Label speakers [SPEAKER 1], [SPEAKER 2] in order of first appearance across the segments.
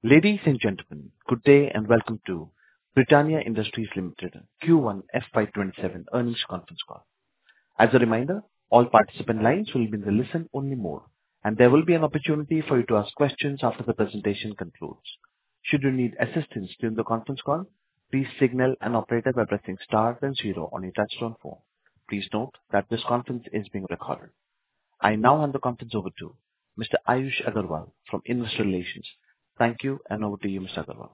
[SPEAKER 1] Ladies and gentlemen, good day and welcome to Britannia Industries Limited Q1 FY27 earnings conference call. As a reminder, all participant lines will be in the listen-only mode, and there will be an opportunity for you to ask questions after the presentation concludes. Should you need assistance during the conference call, please signal an operator by pressing star then zero on your touchtone phone. Please note that this conference is being recorded. I now hand the conference over to Mr. Ayush Agarwal from Investor Relations. Thank you, and over to you, Mr. Agarwal.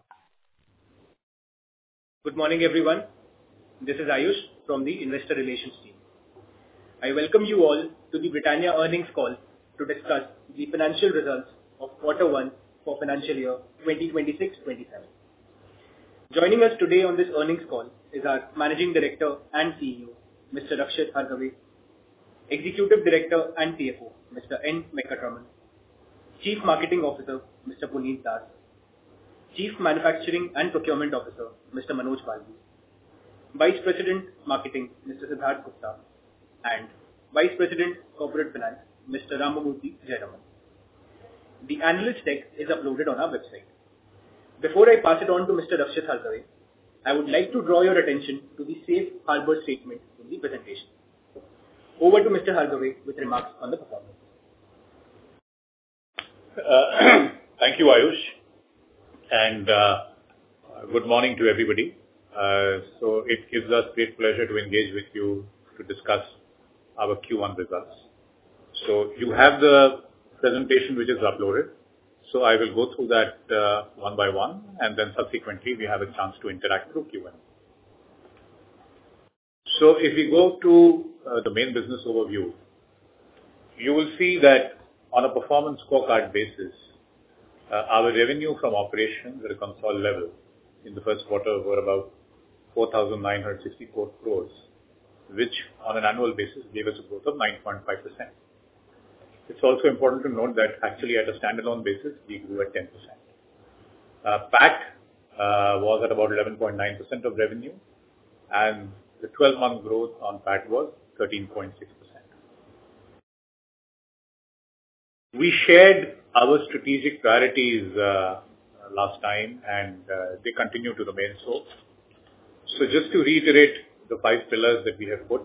[SPEAKER 2] Good morning, everyone. This is Ayush from the Investor Relations team. I welcome you all to the Britannia earnings call to discuss the financial results of Q1 for financial year 2026-27. Joining us today on this earnings call is our Managing Director and CEO, Mr. Rakshit Hargave, Executive Director and CFO, Mr. N. Venkataraman, Chief Marketing Officer, Mr. Puneet Das, Chief Manufacturing and Procurement Officer, Mr. Manoj Balgi, Vice President Marketing, Mr. Siddharth Gupta, and Vice President Corporate Finance, Mr. Ramamurthy Jayaraman. The analyst deck is uploaded on our website. Before I pass it on to Mr. Rakshit Hargave, I would like to draw your attention to the safe harbor statement in the presentation. Over to Mr. Hargave with remarks on the performance.
[SPEAKER 3] Thank you, Ayush, and good morning to everybody. So it gives us great pleasure to engage with you to discuss our Q1 results. So you have the presentation which is uploaded. So I will go through that one by one, and then subsequently we have a chance to interact through Q&A. So if we go to the main business overview, you will see that on a performance scorecard basis, our revenue from operations at a consolidated level in the first quarter were about 4,964 crores, which on an annual basis gave us a growth of 9.5%. It's also important to note that actually at a standalone basis, we grew at 10%. PAT was at about 11.9% of revenue, and the 12-month growth on PAT was 13.6%. We shared our strategic priorities last time, and they continue to remain so. So just to reiterate the 5 pillars that we have put,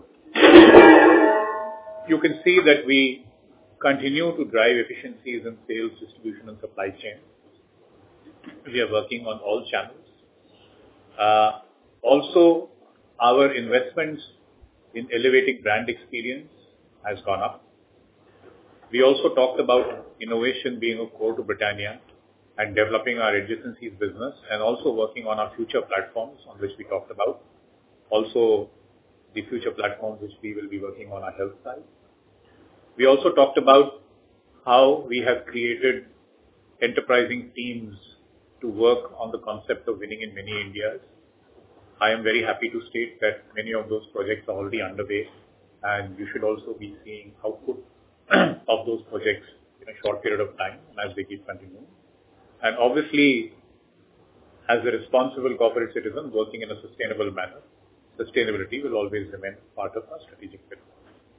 [SPEAKER 3] you can see that we continue to drive efficiencies in sales, distribution, and supply chain. We are working on all channels. Also, our investments in elevating brand experience has gone up. We also talked about innovation being a core to Britannia and developing our adjacencies business, and also working on our future platforms on which we talked about. Also, the future platforms which we will be working on our health side. We also talked about how we have created enterprising teams to work on the concept of winning in many Indias. I am very happy to state that many of those projects are already underway, and you should also be seeing output of those projects in a short period of time as they keep continuing. And obviously, as a responsible corporate citizen working in a sustainable manner, sustainability will always remain part of our strategic pillar.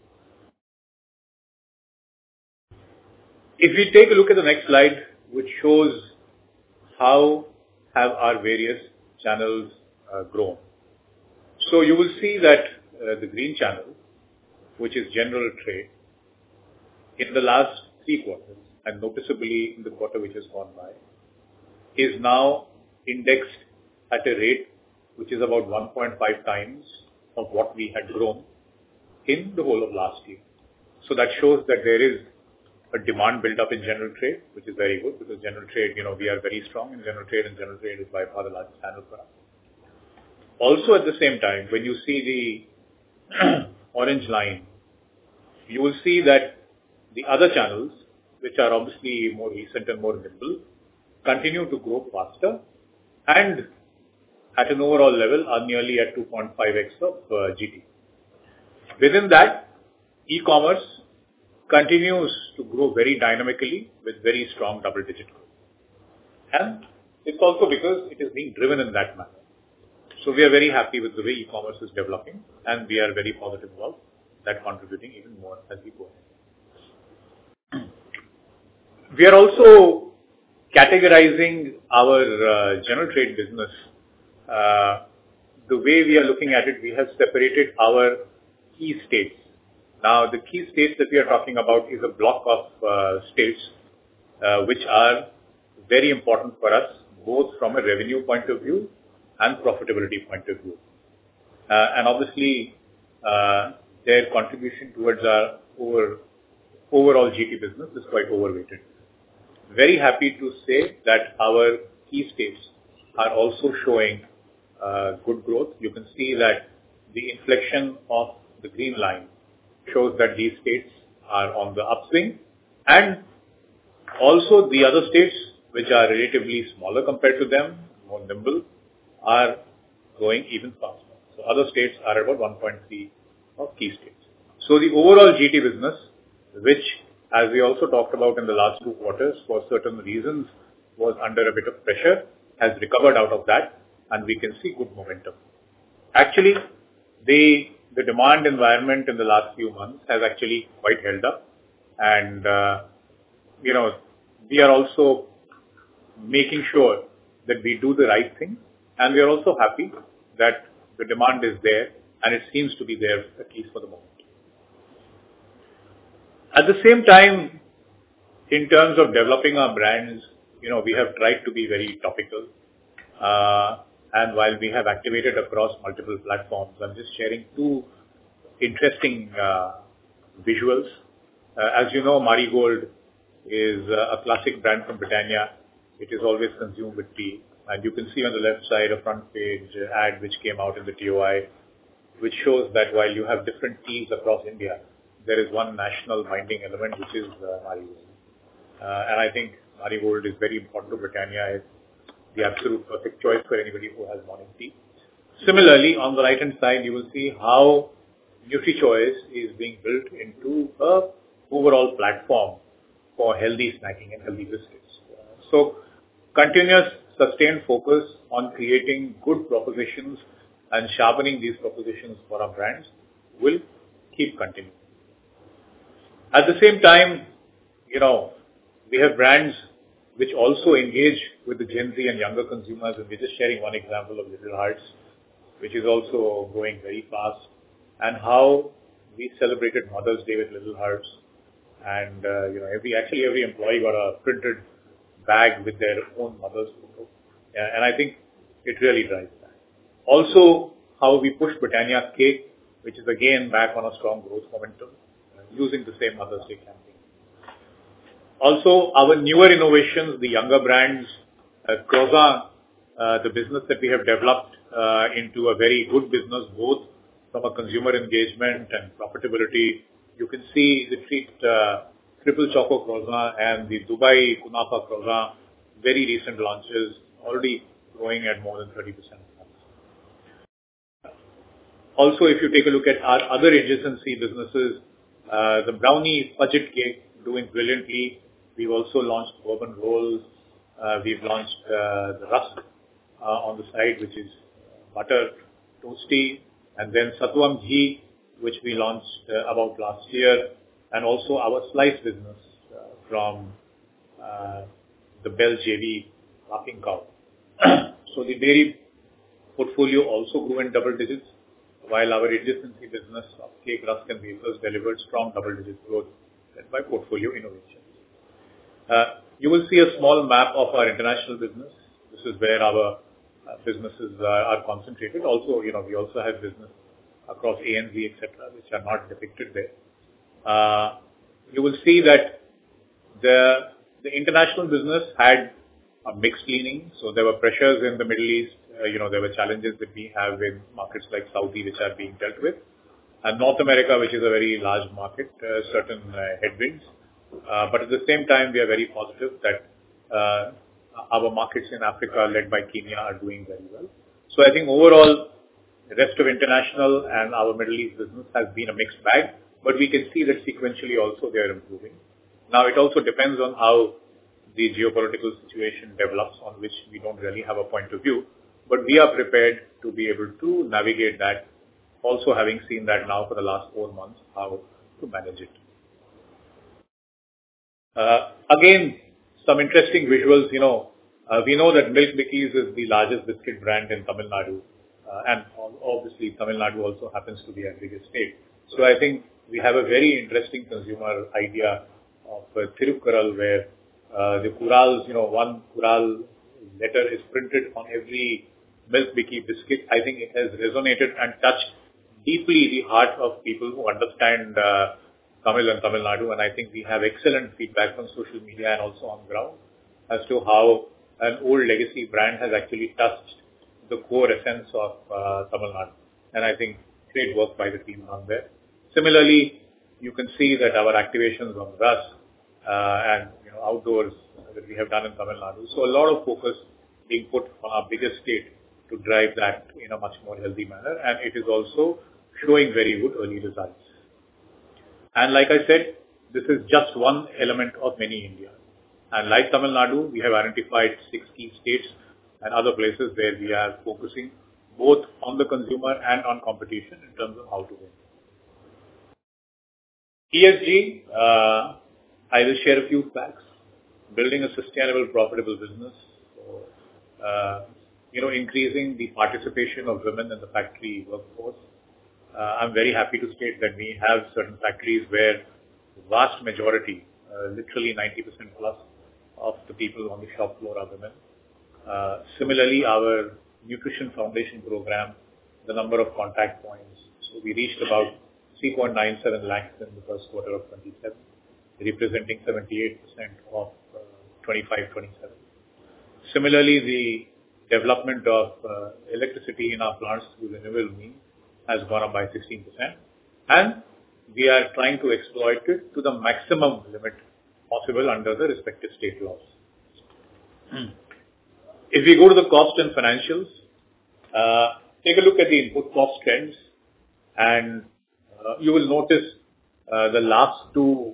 [SPEAKER 3] If we take a look at the next slide, which shows how have our various channels grown. So you will see that the green channel, which is general trade, in the last 3 quarters, and noticeably in the quarter which has gone by, is now indexed at a rate which is about 1.5 times of what we had grown in the whole of last year. So that shows that there is a demand build up in general trade, which is very good, because general trade, we are very strong in general trade, and general trade is by far the largest channel for us. Also at the same time, when you see the orange line, you will see that the other channels, which are obviously more recent and more nimble, continue to grow faster, and at an overall level are nearly at 2.5x of GT. Within that, e-commerce continues to grow very dynamically with very strong double-digit growth. And it's also because it is being driven in that manner. So we are very happy with the way e-commerce is developing, and we are very positive about that contributing even more as we go ahead. We are also categorizing our general trade business, the way we are looking at it, we have separated our key states. Now, the key states that we are talking about is a block of states which are very important for us, both from a revenue point of view and profitability point of view. And obviously, their contribution towards our overall GT business is quite overweighted. Very happy to say that our key states are also showing good growth. You can see that the inflection of the green line shows that these states are on the upswing, and also the other states, which are relatively smaller compared to them, more nimble, are growing even faster. So other states are about 1.3 of key states. So the overall GT business, which, as we also talked about in the last 2 quarters, for certain reasons was under a bit of pressure, has recovered out of that, and we can see good momentum. Actually, the demand environment in the last few months has actually quite held up, and we are also making sure that we do the right thing, and we are also happy that the demand is there, and it seems to be there at least for the moment. At the same time, in terms of developing our brands, we have tried to be very topical. And while we have activated across multiple platforms, I'm just sharing 2 interesting visuals. As you know, Marigold is a classic brand from Britannia. It is always consumed with tea. And you can see on the left side a front page ad which came out in the TOI, which shows that while you have different teas across India, there is one national binding element, which is Marigold. And I think Marigold is very important to Britannia. It's the absolute perfect choice for anybody who has morning tea. Similarly, on the right-hand side, you will see how NutriChoice is being built into a overall platform for healthy snacking and healthy biscuits. So, continuous, sustained focus on creating good propositions and sharpening these propositions for our brands will keep continuing. At the same time, we have brands which also engage with the Gen Z and younger consumers, and we're just sharing one example of Little Hearts, which is also growing very fast, and how we celebrated Mother's Day with Little Hearts, and every employee got a printed bag with their own mother's photo, and I think it really drives that. Also, how we push Britannia Cake, which is again back on a strong growth momentum, using the same Mother's Day campaign. Also, our newer innovations, the younger brands, Croissant, the business that we have developed into a very good business, both from a consumer engagement and profitability. You can see the treat Triple Choco Croissant and the Dubai Kunafa Croissant, very recent launches, already growing at more than 30%. Also, if you take a look at our other adjacency businesses, the brownie fudget cake doing brilliantly. We've also launched bourbon rolls. We've launched the rusk on the side, which is butter toasty, and then Satwam Ghee, which we launched about last year, and also our slice business from the Bell JV Laughing Cow. So the dairy portfolio also grew in double digits, while our adjacency business of cake, rusk and wafers delivered strong double-digit growth led by portfolio innovations. You will see a small map of our international business. This is where our businesses are concentrated. Also, we also have business across ANZ, etc., which are not depicted there. You will see that the international business had a mixed leaning. So there were pressures in the Middle East. There were challenges that we have in markets like Saudi, which are being dealt with. And North America, which is a very large market, certain headwinds. But at the same time, we are very positive that our markets in Africa, led by Kenya, are doing very well. So I think overall, the rest of international and our Middle East business has been a mixed bag, but we can see that sequentially also they are improving. Now, it also depends on how the geopolitical situation develops, on which we don't really have a point of view, but we are prepared to be able to navigate that, also having seen that now for the last 4 months, how to manage it. Again, some interesting visuals. We know that Milk Bikis is the largest biscuit brand in Tamil Nadu, and obviously Tamil Nadu also happens to be our biggest state. So I think we have a very interesting consumer idea of Thirukkural, where the Kurals, one Kural letter is printed on every Milk Bikis biscuit. I think it has resonated and touched deeply the heart of people who understand Tamil and Tamil Nadu, and I think we have excellent feedback from social media and also on ground as to how an old legacy brand has actually touched the core essence of Tamil Nadu. And I think great work by the team on there. Similarly, you can see that our activations on Ras and outdoors that we have done in Tamil Nadu. So a lot of focus being put on our biggest state to drive that in a much more healthy manner, and it is also showing very good early results. And like I said, this is just one element of many India. And like Tamil Nadu, we have identified 6 key states and other places where we are focusing both on the consumer and on competition in terms of how to win. ESG, I will share a few facts. Building a sustainable, profitable business. So, increasing the participation of women in the factory workforce. I'm very happy to state that we have certain factories where the vast majority, literally 90% plus of the people on the shop floor are women. Similarly, our Nutrition Foundation program, the number of contact points. So we reached about 3.97 lakhs in the first quarter of 27, representing 78% of 25-27. Similarly, the development of electricity in our plants through renewable means has gone up by 16%, and we are trying to exploit it to the maximum limit possible under the respective state laws. If we go to the cost and financials, take a look at the input cost trends, and you will notice the last two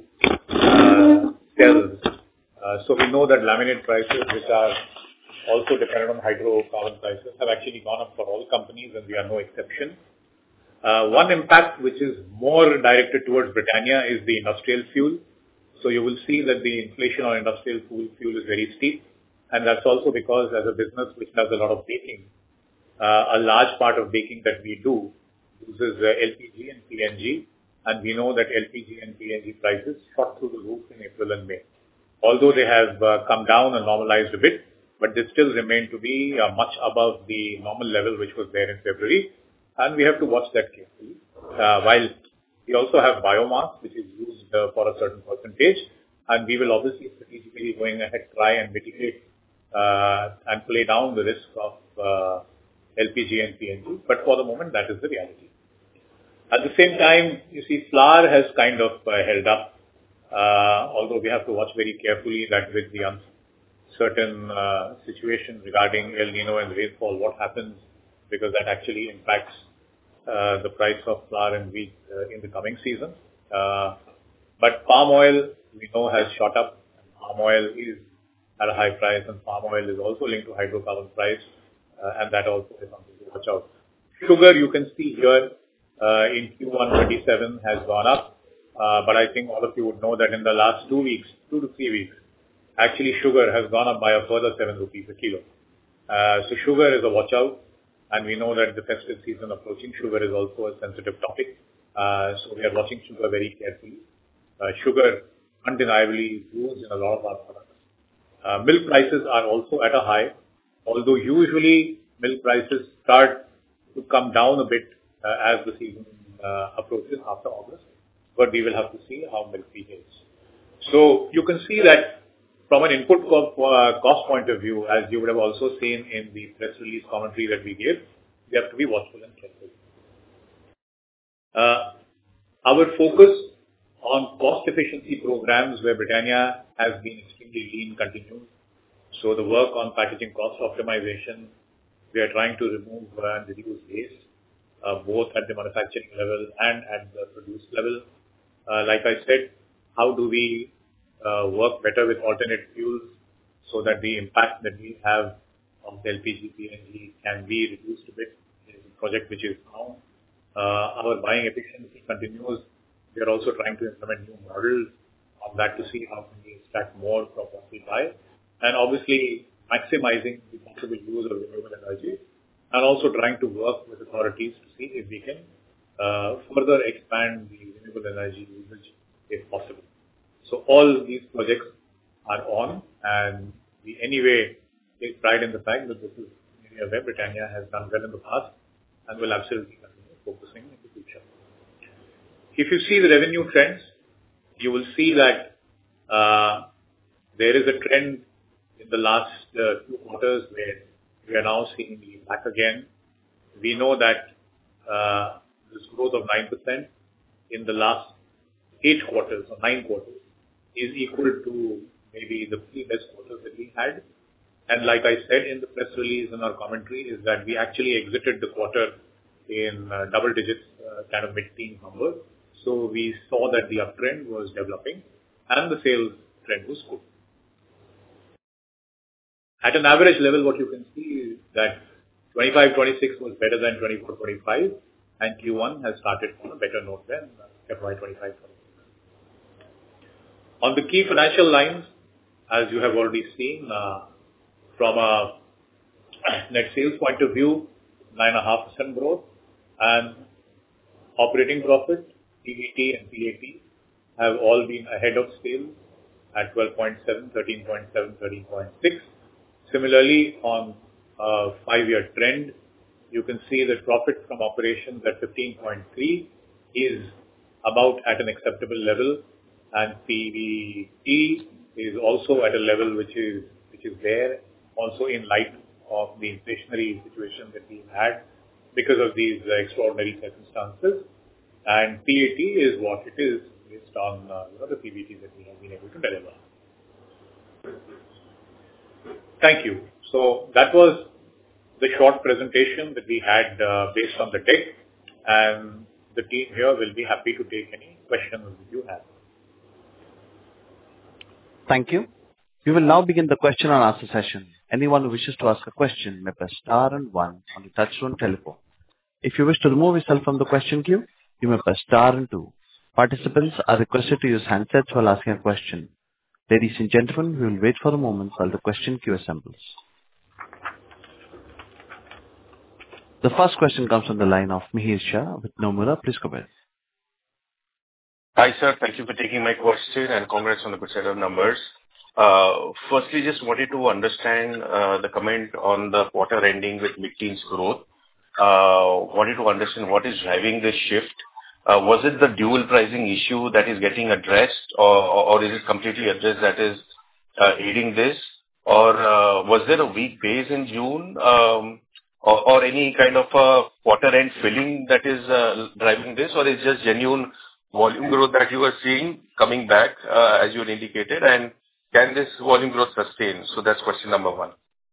[SPEAKER 3] cells. So we know that laminate prices, which are also dependent on hydrocarbon prices, have actually gone up for all companies, and we are no exception. One impact which is more directed towards Britannia is the industrial fuel. So you will see that the inflation on industrial fuel is very steep, and that's also because as a business which does a lot of baking, a large part of baking that we do uses LPG and PNG, and we know that LPG and PNG prices shot through the roof in April and May. Although they have come down and normalized a bit, but they still remain to be much above the normal level which was there in February, and we have to watch that carefully. While we also have biomass, which is used for a certain percentage, and we will obviously strategically going ahead try and mitigate and play down the risk of LPG and PNG, but for the moment that is the reality. At the same time, you see flour has kind of held up, although we have to watch very carefully that with the uncertain situation regarding El Nino and rainfall, what happens, because that actually impacts the price of flour and wheat in the coming season. But palm oil, we know, has shot up. Palm oil is at a high price, and palm oil is also linked to hydrocarbon price, and that also is something to watch out. Sugar, you can see here, in Q1 27 has gone up, but I think all of you would know that in the last 2 to 3 weeks, actually sugar has gone up by a further 7 rupees a kilo. So sugar is a watch out, and we know that the festive season approaching, sugar is also a sensitive topic. So we are watching sugar very carefully. Sugar undeniably is used in a lot of our products. Milk prices are also at a high, although usually milk prices start to come down a bit as the season approaches after August, but we will have to see how milk behaves. So you can see that from an input cost point of view, as you would have also seen in the press release commentary that we gave, we have to be watchful and careful. Our focus on cost efficiency programs where Britannia has been extremely lean continues. So the work on packaging cost optimization, we are trying to remove and reduce waste, both at the manufacturing level and at the produce level. Like I said, how do we work better with alternate fuels so that the impact that we have on the LPG, PNG can be reduced a bit is a project which is now. Our buying efficiency continues. We are also trying to implement new models on that to see how can we extract more from what we buy, and obviously maximizing the possible use of renewable energy, and also trying to work with authorities to see if we can further expand the renewable energy usage if possible. So all these projects are on, and we anyway take pride in the fact that this is an area where Britannia has done well in the past and will absolutely continue focusing in the future. If you see the revenue trends, you will see that there is a trend in the last 2 quarters where we are now seeing the back again. We know that this growth of 9% in the last 8 quarters or 9 quarters is equal to maybe the 3 best quarters that we had. And like I said in the press release and our commentary, is that we actually exited the quarter in double digits, kind of mid-teen numbers. So we saw that the uptrend was developing and the sales trend was good. At an average level, what you can see is that 25-26 was better than 24-25, and Q1 has started on a better note than FY 25-26. On the key financial lines, as you have already seen, from a net sales point of view, 9.5% growth, and operating profit, PBT and PAT have all been ahead of sales at 12.7, 13.7, 13.6. Similarly, on a 5-year trend, you can see that profit from operations at 15.3 is about at an acceptable level, and PBT is also at a level which is there, also in light of the inflationary situation that we had because of these extraordinary circumstances. And PAT is what it is based on the PBT that we have been able to deliver. Thank you. So that was the short presentation that we had based on the deck, and the team here will be happy to take any questions that you have.
[SPEAKER 1] Thank you. We will now begin the question and answer session. Anyone who wishes to ask a question may press star and 1 on the touchtone telephone. If you wish to remove yourself from the question queue, you may press star and 2. Participants are requested to use handsets while asking a question. Ladies and gentlemen, we will wait for a moment while the question queue assembles. The first question comes from the line of Mihir Shah with Nomura. Please go ahead.
[SPEAKER 4] Hi, sir. Thank you for taking my question, and congrats on the good set of numbers. Firstly, just wanted to understand the comment on the quarter ending with mid-teens growth. Wanted to understand what is driving this shift. Was it the dual pricing issue that is getting addressed, or is it completely addressed that is aiding this? Or was there a weak base in June, or any kind of a quarter-end filling that is driving this, or is it just genuine volume growth that you are seeing coming back, as you had indicated, and can this volume growth sustain? So that's question number 1.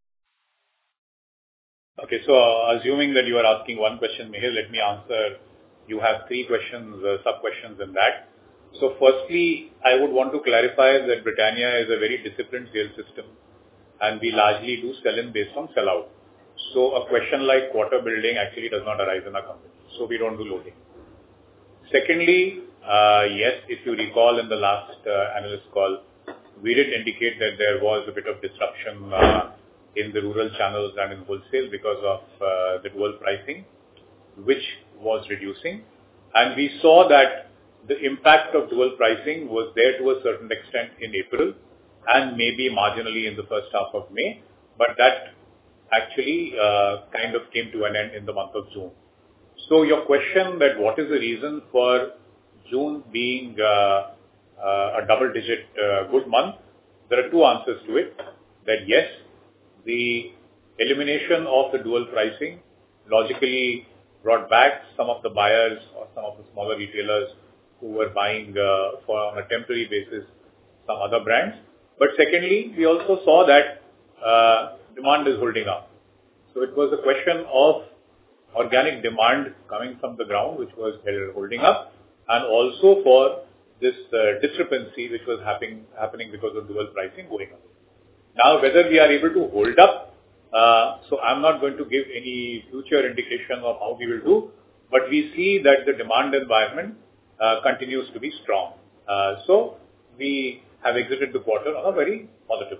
[SPEAKER 3] Okay, so assuming that you are asking one question, Mihir, let me answer. You have 3 questions, sub-questions in that. So firstly, I would want to clarify that Britannia is a very disciplined sales system, and we largely do sell in based on sell-out. So a question like quarter building actually does not arise in our company, so we don't do loading. Secondly, yes, if you recall in the last analyst call, we did indicate that there was a bit of disruption in the rural channels and in wholesale because of the dual pricing, which was reducing. And we saw that the impact of dual pricing was there to a certain extent in April and maybe marginally in the first half of May, but that actually kind of came to an end in the month of June. So your question that what is the reason for June being a double-digit good month, there are 2 answers to it. That yes, the elimination of the dual pricing logically brought back some of the buyers or some of the smaller retailers who were buying for on a temporary basis some other brands. But secondly, we also saw that demand is holding up. So it was a question of organic demand coming from the ground, which was holding up, and also for this discrepancy which was happening because of dual pricing going away. Now, whether we are able to hold up, so I'm not going to give any future indication of how we will do, but we see that the demand environment continues to be strong. So we have exited the quarter on a very positive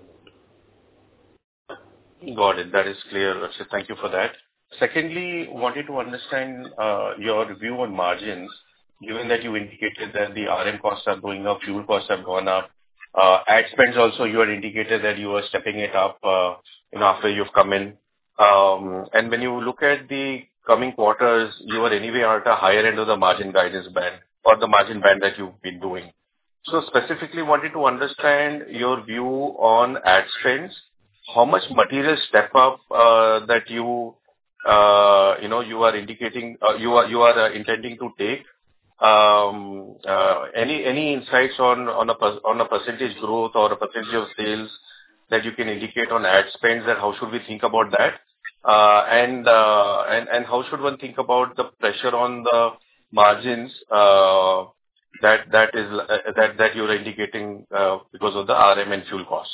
[SPEAKER 3] note.
[SPEAKER 4] Got it. That is clear, Rakshit. Thank you for that. Secondly, wanted to understand your view on margins, given that you indicated that the RM costs are going up, fuel costs have gone up. Ad spends also, you had indicated that you were stepping it up, after you've come in. And when you look at the coming quarters, you are anyway at a higher end of the margin guidance band or the margin band that you've been doing. So specifically wanted to understand your view on ad spends. How much material step up that you are indicating, you are intending to take? Any insights on a percentage growth or a percentage of sales that you can indicate on ad spends, and how should we think about that? And how should one think about the pressure on the margins that you're indicating because of the RM and fuel cost?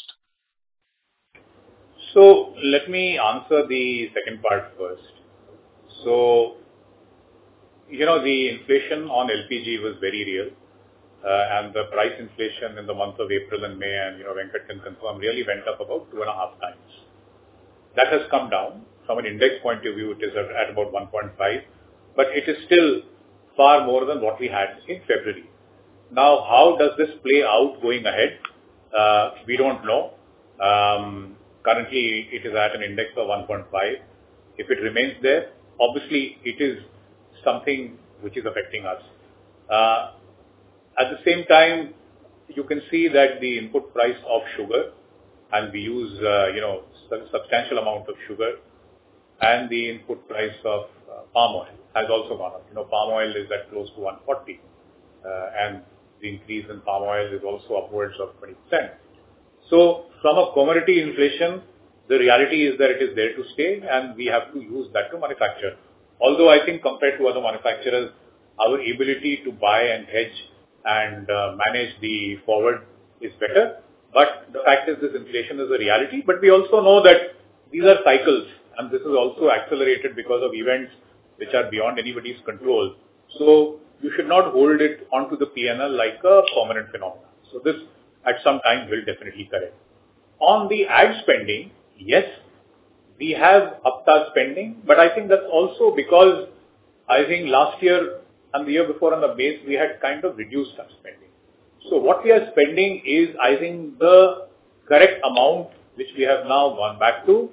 [SPEAKER 3] So let me answer the second part first. So, the inflation on LPG was very real, and the price inflation in the month of April and May, and Venkat can confirm, really went up about 2.5 times. That has come down. From an index point of view, it is at about 1.5, but it is still far more than what we had in February. Now, how does this play out going ahead? We don't know. Currently, it is at an index of 1.5. If it remains there, obviously, it is something which is affecting us. At the same time, you can see that the input price of sugar, and we use, substantial amount of sugar, and the input price of palm oil has also gone up. Palm oil is at close to 140, and the increase in palm oil is also upwards of 20%. So from a commodity inflation, the reality is that it is there to stay, and we have to use that to manufacture. Although I think compared to other manufacturers, our ability to buy and hedge and manage the forward is better. But the fact is this inflation is a reality. But we also know that these are cycles, and this is also accelerated because of events which are beyond anybody's control. So you should not hold it onto the P&L like a permanent phenomenon. So this at some time will definitely correct. On the ad spending, yes, we have upped our spending, but I think that's also because I think last year and the year before on the base, we had kind of reduced our spending. So what we are spending is, I think, the correct amount which we have now gone back to.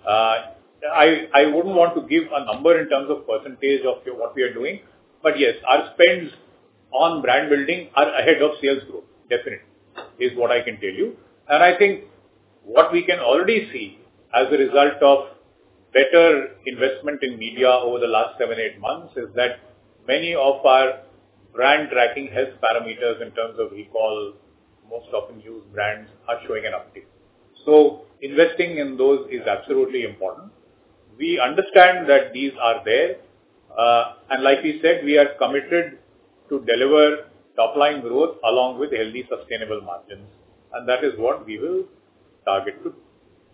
[SPEAKER 3] I wouldn't want to give a number in terms of percentage of what we are doing, but yes, our spends on brand building are ahead of sales growth, definitely, is what I can tell you. And I think what we can already see as a result of better investment in media over the last 7-8 months is that many of our brand tracking health parameters in terms of recall, most often used brands, are showing an uptick. So investing in those is absolutely important. We understand that these are there, and like we said, we are committed to deliver top-line growth along with healthy, sustainable margins, and that is what we will target to.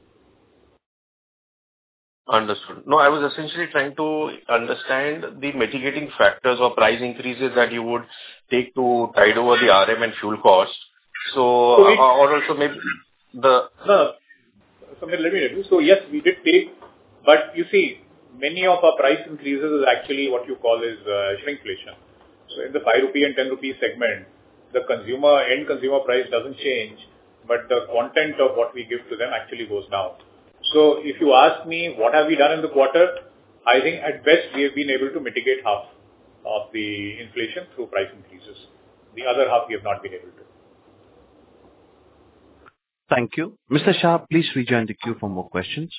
[SPEAKER 4] Understood. No, I was essentially trying to understand the mitigating factors or price increases that you would take to tide over the RM and fuel cost. So or also maybe the...
[SPEAKER 3] No. So let me tell you. So yes, we did take, but you see, many of our price increases is actually what you call is shrinkflation. So in the 5 rupee and 10 rupee segment, the end consumer price doesn't change, but the content of what we give to them actually goes down. So if you ask me what have we done in the quarter, I think at best we have been able to mitigate half of the inflation through price increases. The other half we have not been able to.
[SPEAKER 1] Thank you. Mr. Shah, please rejoin the queue for more questions.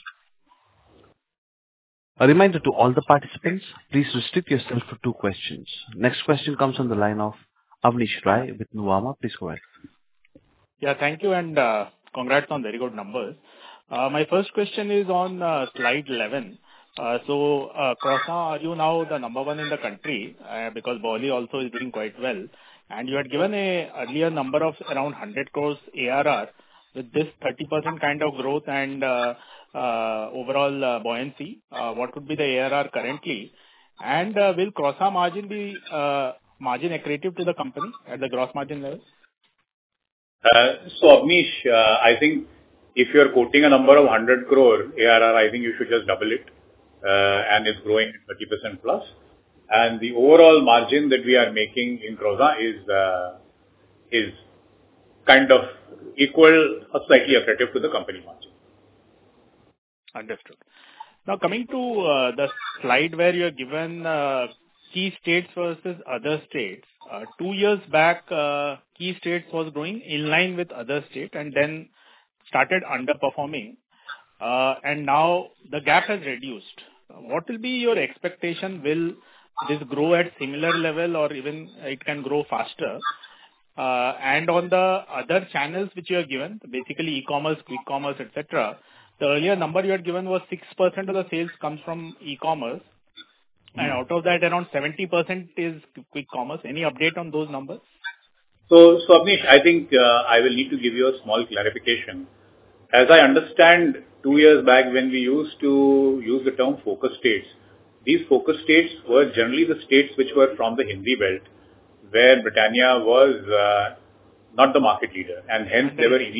[SPEAKER 1] A reminder to all the participants, please restrict yourself to 2 questions. Next question comes on the line of Avnish Rai with Nuvama. Please go ahead.
[SPEAKER 5] Yeah, thank you, and congrats on very good numbers. My first question is on slide 11. So, Croissant, are you now the number 1 in the country? Because Bohli also is doing quite well. And you had given a earlier number of around 100 crores ARR. With this 30% kind of growth and overall buoyancy, what would be the ARR currently? And will Croissant margin be margin accretive to the company at the gross margin level?
[SPEAKER 3] Abneesh, I think if you're quoting a number of 100 crore ARR, I think you should just double it, and it's growing at 30% plus. And the overall margin that we are making in Croissant is kind of equal or slightly accretive to the company margin.
[SPEAKER 5] Understood. Now, coming to the slide where you are given key states versus other states. 2 years back, key states was growing in line with other states and then started underperforming. And now the gap has reduced. What will be your expectation? Will this grow at similar level or even it can grow faster? And on the other channels which you have given, basically e-commerce, quick commerce, etc., the earlier number you had given was 6% of the sales comes from e-commerce, and out of that, around 70% is quick commerce. Any update on those numbers?
[SPEAKER 3] So Abneesh, I think I will need to give you a small clarification. As I understand, 2 years back when we used to use the term focus states, these focus states were generally the states which were from the Hindi belt, where Britannia was not the market leader, and hence there were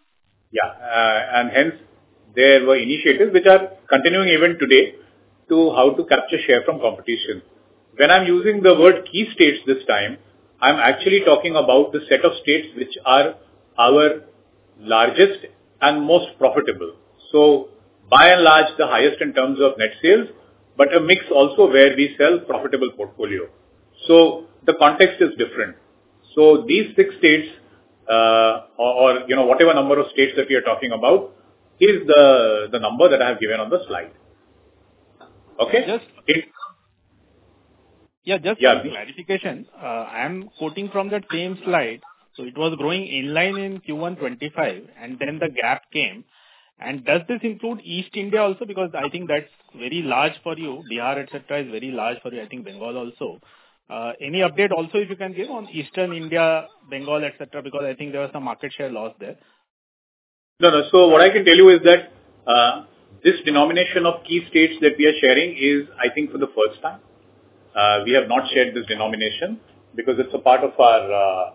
[SPEAKER 3] there were initiatives which are continuing even today to how to capture share from competition. When I'm using the word key states this time, I'm actually talking about the set of states which are our largest and most profitable. So, by and large, the highest in terms of net sales, but a mix also where we sell profitable portfolio. So, the context is different. So, these 6 states, or whatever number of states that we are talking about, is the number that I have given on the slide. Okay?
[SPEAKER 5] Just for clarification, I am quoting from that same slide. So it was growing in line in Q1 25 and then the gap came. And does this include East India also? Because I think that's very large for you. Bihar, etc. is very large for you. I think Bengal also. Any update also if you can give on Eastern India, Bengal, etc. Because I think there was some market share loss there.
[SPEAKER 3] No. So what I can tell you is that this denomination of key states that we are sharing is, I think, for the first time. We have not shared this denomination because it's a part of our.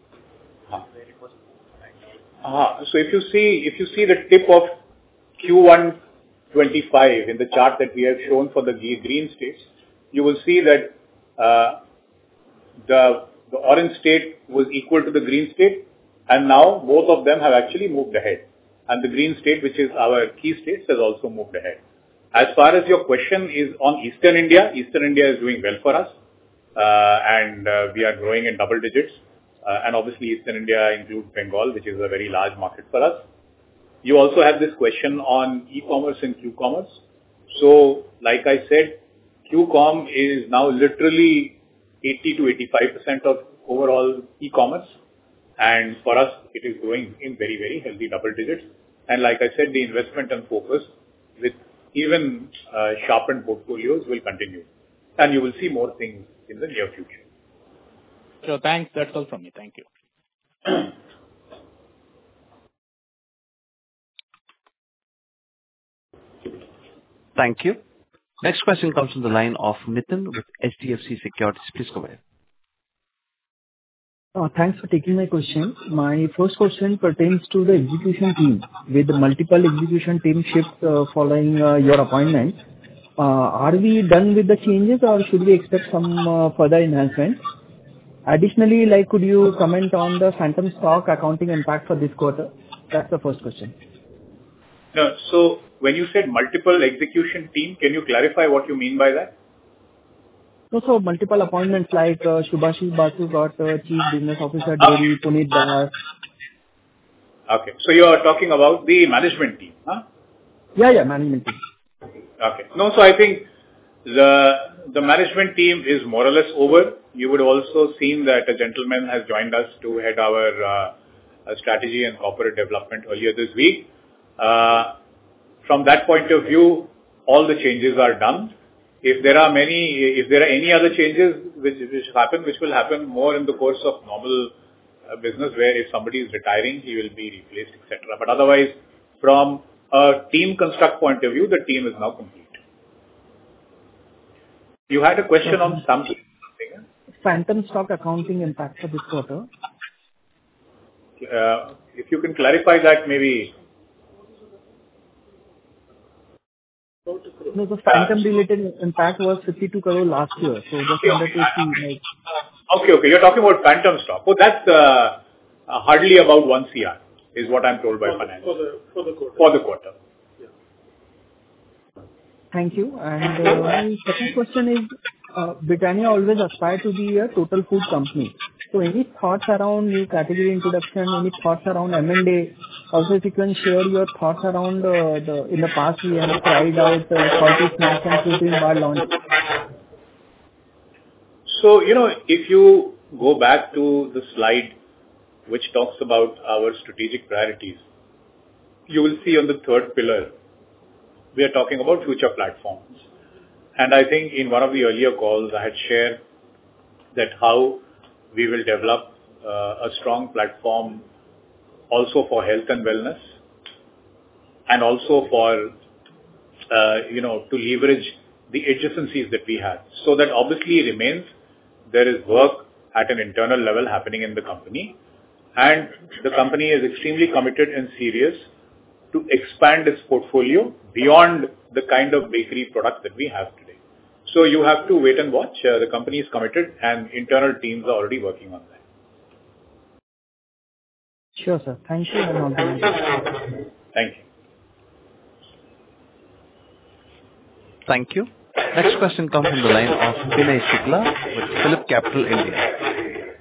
[SPEAKER 3] So if you see the tip of Q1 25 in the chart that we have shown for the green states, you will see that the orange state was equal to the green state, and now both of them have actually moved ahead. And the green state, which is our key states, has also moved ahead. As far as your question is on Eastern India is doing well for us, and we are growing in double digits. And obviously, Eastern India includes Bengal, which is a very large market for us. You also have this question on e-commerce and Q-commerce. So, like I said, Q-com is now literally 80 to 85% of overall e-commerce. And for us, it is growing in very, very healthy double digits. And like I said, the investment and focus with even sharpened portfolios will continue. And you will see more things in the near future.
[SPEAKER 5] Sure, thanks. That's all from me. Thank you.
[SPEAKER 1] Thank you. Next question comes from the line of Nitin with HDFC Securities. Please go ahead.
[SPEAKER 6] Thanks for taking my question. My first question pertains to the execution team. With the multiple execution team shifts following your appointment, are we done with the changes or should we expect some further enhancements? Additionally, could you comment on the phantom stock accounting impact for this quarter? That's the first question.
[SPEAKER 3] No, so when you said multiple execution team, can you clarify what you mean by that?
[SPEAKER 6] So multiple appointments like Subhashish Basu got Chief Business Officer, Dairy, Puneet Bahar.
[SPEAKER 3] Okay, so you are talking about the management team, huh?
[SPEAKER 6] Yeah, management team.
[SPEAKER 3] Okay. No, so I think the management team is more or less over. You would also seen that a gentleman has joined us to head our strategy and corporate development earlier this week. From that point of view, all the changes are done. If there are any other changes which will happen more in the course of normal business, where if somebody is retiring, he will be replaced, etc. But otherwise, from a team construct point of view, the team is now complete. You had a question on something.
[SPEAKER 6] Phantom stock accounting impact for this quarter.
[SPEAKER 3] If you can clarify that, maybe.
[SPEAKER 6] No, the phantom related impact was 52 crore last year. So just wanted to see, like.
[SPEAKER 3] Okay. You're talking about phantom stock. Oh, that's hardly about 1 CR, is what I'm told by finance.
[SPEAKER 2] For the quarter.
[SPEAKER 3] For the quarter.
[SPEAKER 6] Thank you. And my second question is, Britannia always aspired to be a total food company. So any thoughts around new category introduction, any thoughts around M&A? Also, if you can share your thoughts around in the past we have tried out salty snacks and protein bar launch.
[SPEAKER 3] So, if you go back to the slide which talks about our strategic priorities, you will see on the third pillar, we are talking about future platforms. And I think in one of the earlier calls, I had shared that how we will develop a strong platform also for health and wellness, and also for, to leverage the adjacencies that we have. So that obviously remains, there is work at an internal level happening in the company, and the company is extremely committed and serious to expand its portfolio beyond the kind of bakery products that we have today. So you have to wait and watch. The company is committed and internal teams are already working on that.
[SPEAKER 6] Sure, sir. Thank you. And all the best.
[SPEAKER 3] Thank you.
[SPEAKER 1] Thank you. Next question comes from the line of Binay Shukla with Phillip Capital India.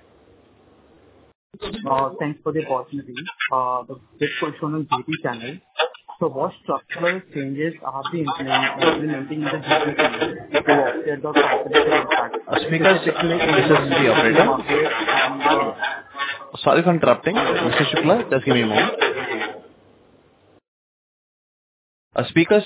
[SPEAKER 7] Thanks for the opportunity. The first question on GT channel. So what structural changes are we implementing in the GT channel to offset the competition impact?
[SPEAKER 1] Speakers, this is the operator. Sorry for interrupting. Mr. Shukla, just give me a moment. Speakers,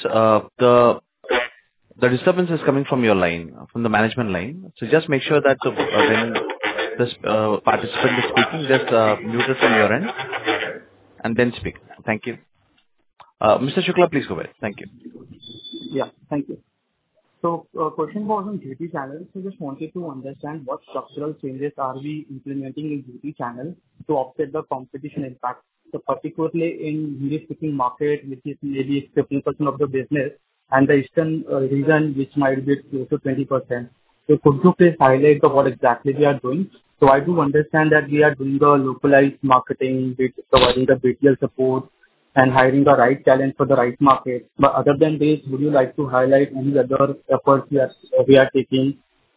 [SPEAKER 1] the disturbance is coming from your line, from the management line. So just make sure that when this participant is speaking, just mute it from your end and then speak. Thank you. Mr. Shukla, please go ahead. Thank you.
[SPEAKER 7] Yeah, thank you. So, question was on GT channel. So, just wanted to understand what structural changes are we implementing in GT channel to offset the competition impact. So, particularly in Hindi-speaking market, which is maybe 15% of the business, and the eastern region, which might be close to 20%. So, could you please highlight what exactly we are doing? So, I do understand that we are doing the localized marketing, providing the BTL support, and hiring the right talent for the right market. But other than this, would you like to highlight any other efforts we are taking?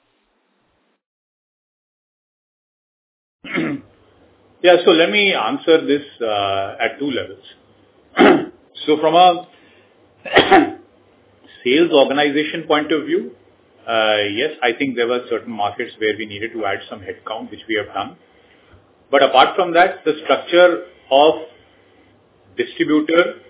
[SPEAKER 3] Yeah, so let me answer this at two levels. So from a sales organization point of view, yes, I think there were certain markets where we needed to add some headcount, which we have done. But apart from that, the structure of distributor,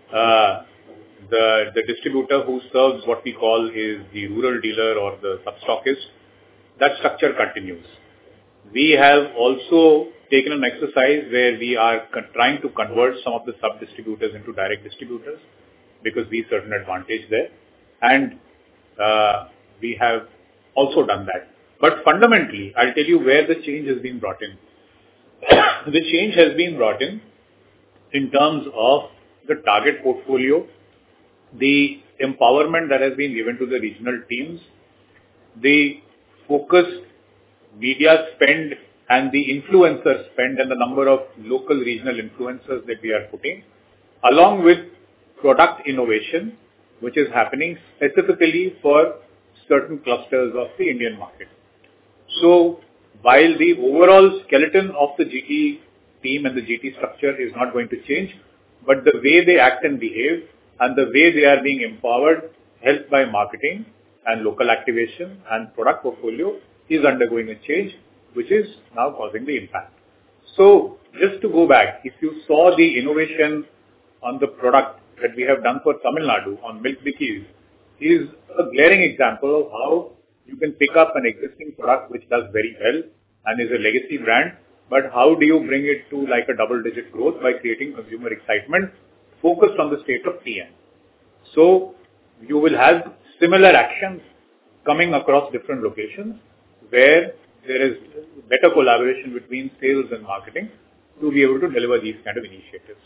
[SPEAKER 3] the distributor who serves what we call is the rural dealer or the sub-stockist, that structure continues. We have also taken an exercise where we are trying to convert some of the sub-distributors into direct distributors because we have certain advantage there. And we have also done that. But fundamentally, I'll tell you where the change has been brought in. The change has been brought in terms of the target portfolio, the empowerment that has been given to the regional teams, the focused media spend and the influencer spend and the number of local regional influencers that we are putting, along with product innovation, which is happening specifically for certain clusters of the Indian market. So, while the overall skeleton of the GT team and the GT structure is not going to change, but the way they act and behave and the way they are being empowered, helped by marketing and local activation and product portfolio is undergoing a change, which is now causing the impact. So, just to go back, if you saw the innovation on the product that we have done for Tamil Nadu on Milk Bikis, is a glaring example of how you can pick up an existing product which does very well and is a legacy brand, but how do you bring it to like a double-digit growth by creating consumer excitement focused on the state of TN. So, you will have similar actions coming across different locations where there is better collaboration between sales and marketing to be able to deliver these kind of initiatives.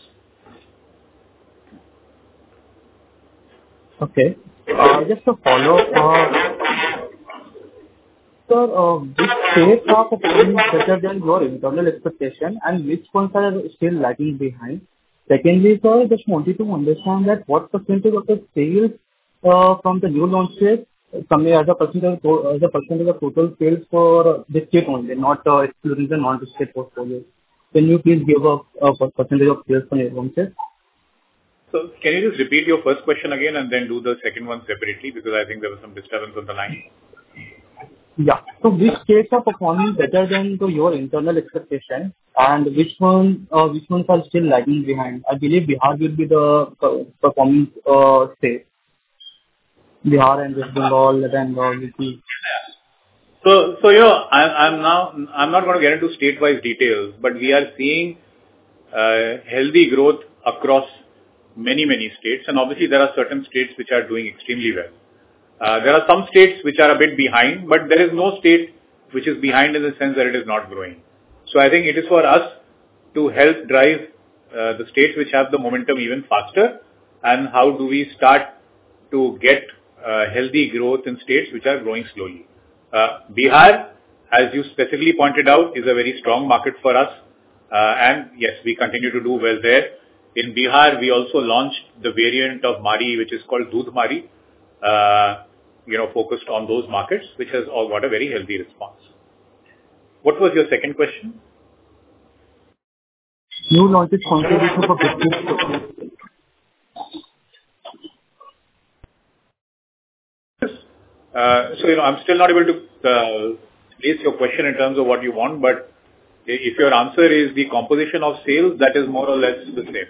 [SPEAKER 7] Okay. Just a follow-up. Sir, which states are performing better than your internal expectation and which ones are still lagging behind? Secondly, sir, just wanted to understand that what percentage of the sales from the new launches coming as a percentage of total sales for this state only, not excluding the non-state portfolio. Can you please give a percentage of sales from your launches?
[SPEAKER 3] So can you just repeat your first question again and then do the second one separately, because I think there was some disturbance on the line.
[SPEAKER 7] Yeah. So which states are performing better than your internal expectation, and which ones are still lagging behind? I believe Bihar will be the performing state. Bihar and West Bengal, Bengal, UP.
[SPEAKER 3] So I'm not going to get into state-wise details, but we are seeing healthy growth across many states, and obviously there are certain states which are doing extremely well. There are some states which are a bit behind, but there is no state which is behind in the sense that it is not growing. So I think it is for us to help drive the states which have the momentum even faster, and how do we start to get healthy growth in states which are growing slowly. Bihar, as you specifically pointed out, is a very strong market for us, and yes, we continue to do well there. In Bihar, we also launched the variant of Marie, which is called Doodh Marie, focused on those markets, which has all got a very healthy response. What was your second question?
[SPEAKER 7] New launches contribution for biscuits.
[SPEAKER 3] I'm still not able to place your question in terms of what you want, but if your answer is the composition of sales, that is more or less the same.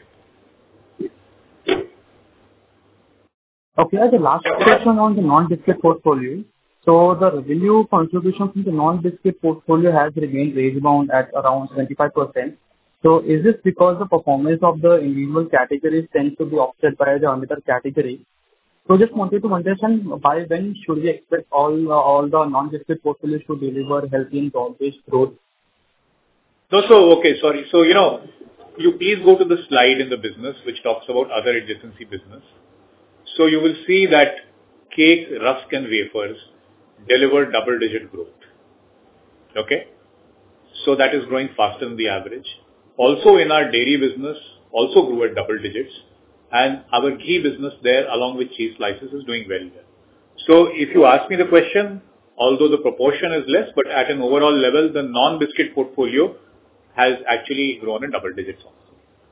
[SPEAKER 7] Okay, as a last question on the non-biscuit portfolio. So the revenue contribution from the non-biscuit portfolio has remained range-bound at around 25%. So is this because the performance of the individual categories tends to be offset by the another category? So just wanted to understand by when should we expect all the non-biscuit portfolios to deliver healthy and broad-based growth?
[SPEAKER 3] Okay, sorry. So, you please go to the slide in the business which talks about other adjacency business. So you will see that cake, rusk and wafers deliver double-digit growth. Okay? So that is growing faster than the average. Also in our dairy business, also grew at double digits. And our ghee business there, along with cheese slices, is doing very well. So if you ask me the question, although the proportion is less, but at an overall level, the non-biscuit portfolio has actually grown in double digits also.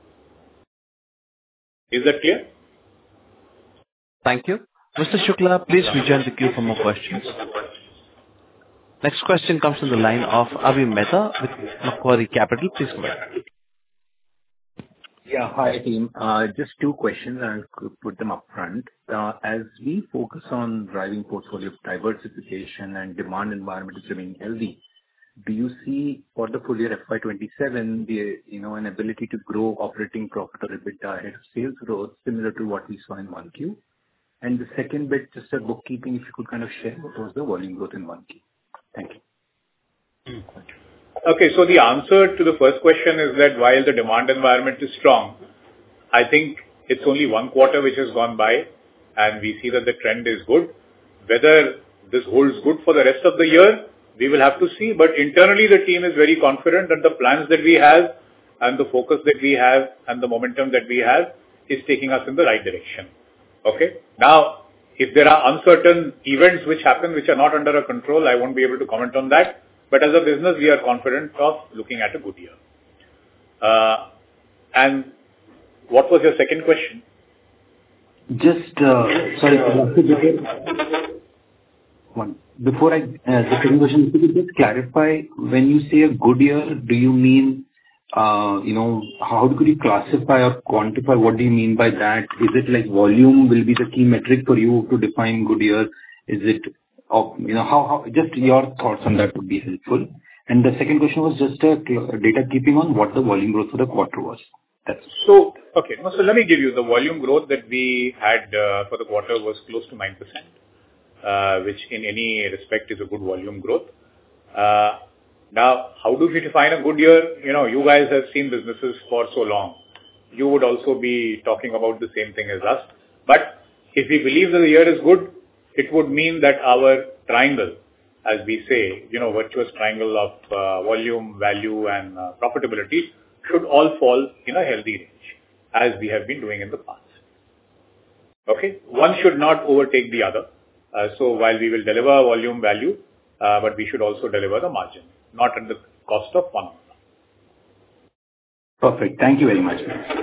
[SPEAKER 3] Is that clear?
[SPEAKER 1] Thank you. Mr. Shukla, please rejoin the queue for more questions. Next question comes from the line of Avi Mehta with Macquarie Capital. Please go ahead.
[SPEAKER 8] Yeah, hi team. Just two questions and I'll put them up front. As we focus on driving portfolio diversification and demand environment is remaining healthy, do you see for the full year FY27 an ability to grow operating profit or EBITDA ahead of sales growth similar to what we saw in 1Q? And the second bit, just a bookkeeping, if you could kind of share what was the volume growth in 1Q. Thank you.
[SPEAKER 3] Okay, so the answer to the first question is that while the demand environment is strong, I think it's only one quarter which has gone by and we see that the trend is good. Whether this holds good for the rest of the year, we will have to see. But internally, the team is very confident that the plans that we have and the focus that we have and the momentum that we have is taking us in the right direction. Okay. Now, if there are uncertain events which happen which are not under our control, I won't be able to comment on that. But as a business, we are confident of looking at a good year. And what was your second question?
[SPEAKER 8] Just, sorry, before the second question, could you just clarify, when you say a good year, do you mean, how could you classify or quantify? What do you mean by that? Is it like volume will be the key metric for you to define good year? Is it, how just your thoughts on that would be helpful. And the second question was just a data keeping on what the volume growth for the quarter was. That's
[SPEAKER 3] so, okay. So let me give you the volume growth that we had for the quarter was close to 9%, which in any respect is a good volume growth. Now, how do we define a good year? You guys have seen businesses for so long. You would also be talking about the same thing as us. But if we believe that the year is good, it would mean that our triangle, as we say, virtuous triangle of volume, value, and profitability should all fall in a healthy range, as we have been doing in the past. Okay? One should not overtake the other. So while we will deliver volume, value, but we should also deliver the margin, not at the cost of one.
[SPEAKER 8] Perfect. Thank you very much.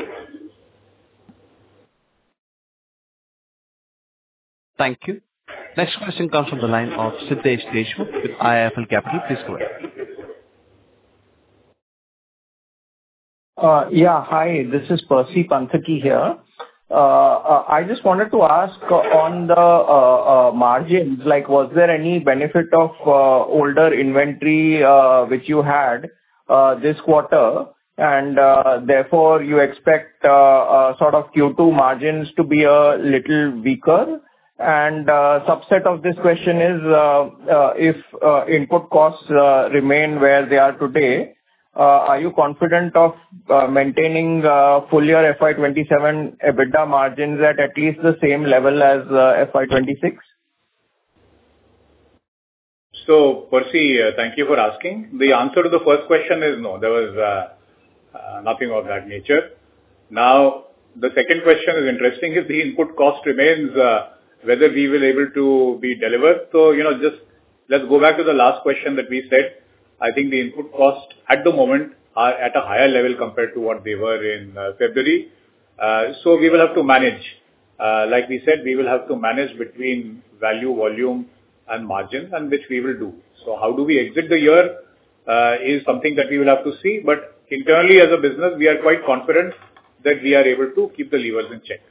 [SPEAKER 1] Thank you. Next question comes from the line of Siddesh Deshmukh with IIFL Capital. Please go ahead.
[SPEAKER 9] Yeah, hi. This is Percy Panthaki here. I just wanted to ask on the margins, like was there any benefit of older inventory which you had this quarter, and therefore you expect sort of Q2 margins to be a little weaker? And subset of this question is if input costs remain where they are today, are you confident of maintaining full year FY27 EBITDA margins at least the same level as FY26?
[SPEAKER 3] So, Percy, thank you for asking. The answer to the first question is no. There was nothing of that nature. Now, the second question is interesting. If the input cost remains, whether we will able to be delivered. So, just let's go back to the last question that we said. I think the input cost at the moment are at a higher level compared to what they were in February. So we will have to manage. Like we said, we will have to manage between value, volume, and margin, and which we will do. So how do we exit the year is something that we will have to see. But internally as a business, we are quite confident that we are able to keep the levers in check.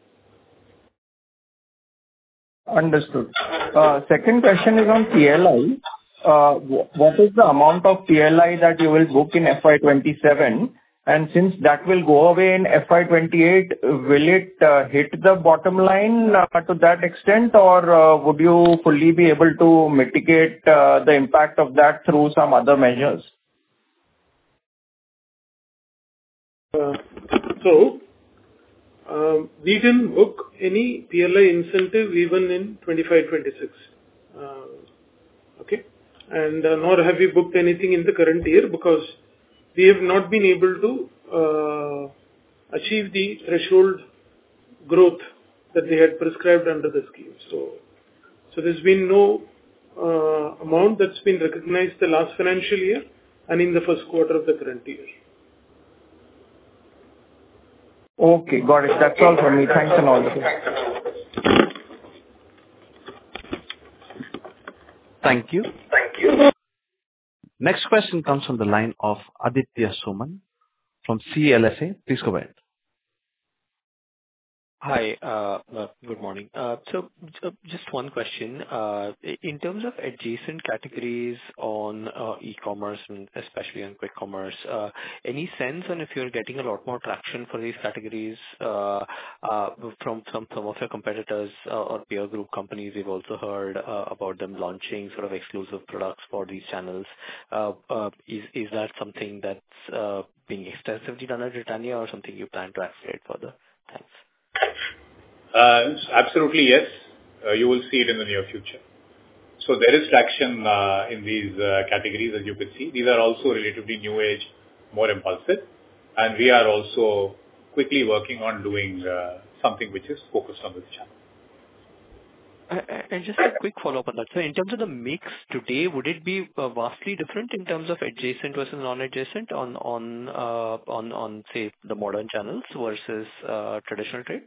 [SPEAKER 9] Understood. Second question is on PLI. What is the amount of PLI that you will book in FY27? And since that will go away in FY28, will it hit the bottom line to that extent, or would you fully be able to mitigate the impact of that through some other measures?
[SPEAKER 10] We didn't book any PLI incentive even in 25-26. Okay. And nor have we booked anything in the current year because we have not been able to achieve the threshold growth that they had prescribed under the scheme. So there's been no amount that's been recognized the last financial year and in the first quarter of the current year.
[SPEAKER 9] Okay, got it. That's all from me. Thanks and all the best.
[SPEAKER 1] Thank you. Next question comes from the line of Aditya Soman from CLSA. Please go ahead.
[SPEAKER 11] Hi, good morning. So just one question. In terms of adjacent categories on e-commerce and especially on quick commerce, any sense on if you're getting a lot more traction for these categories from some of your competitors or peer group companies? We've also heard about them launching sort of exclusive products for these channels. Is that something that's being extensively done at Britannia or something you plan to accelerate further? Thanks.
[SPEAKER 3] Absolutely, yes. You will see it in the near future. So there is traction in these categories, as you could see. These are also relatively new age, more impulsive. And we are also quickly working on doing something which is focused on this channel.
[SPEAKER 11] And just a quick follow-up on that. So in terms of the mix today, would it be vastly different in terms of adjacent versus non-adjacent on say, the modern channels versus traditional trade?